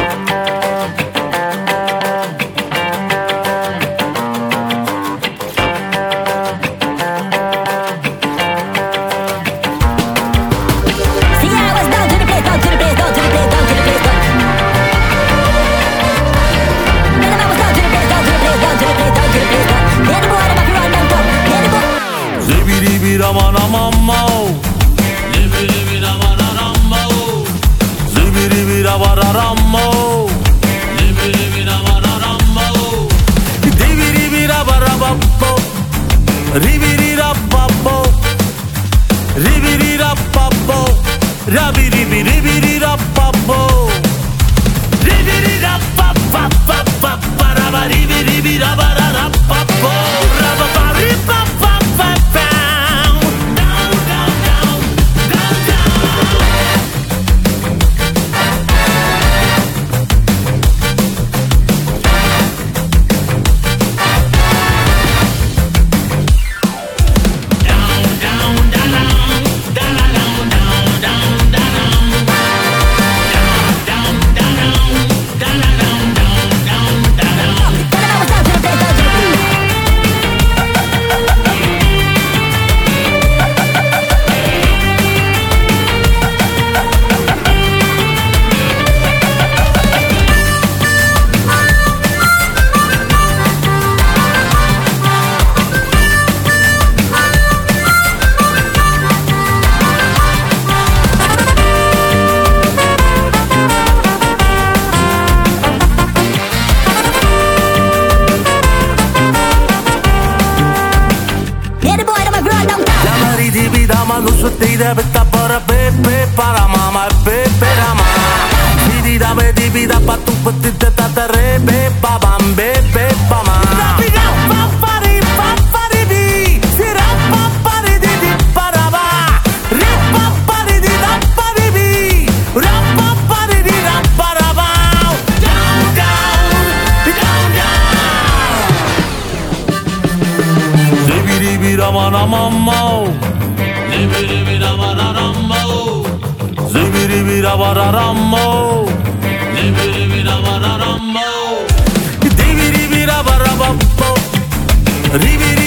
Aman aman mau, zibiri bir aman aman mau, zibiri bir aman aman mau, zibiri bir aman aman mau, zibiri bir aman aman mau, ribiri rababo, ribiri rababo, rabiri ribiri rababo, ribiri rababo, rabari ribiri rababo, rabari rababo. Usutida betta para pepe para mama pepe rama Sidi da be di vida pa tu petite tatare be pa bam be pa ma Rapiga pa pari bi sira pa pari di para ba Ra pa pari di da pari bi Ra pa pari di da para ba Down down Zibiri bi rama rama mau Zibiri bira bararammo, zibiri bira bararammo, zibiri bira bararammo, zibiri bira barabammo, zibiri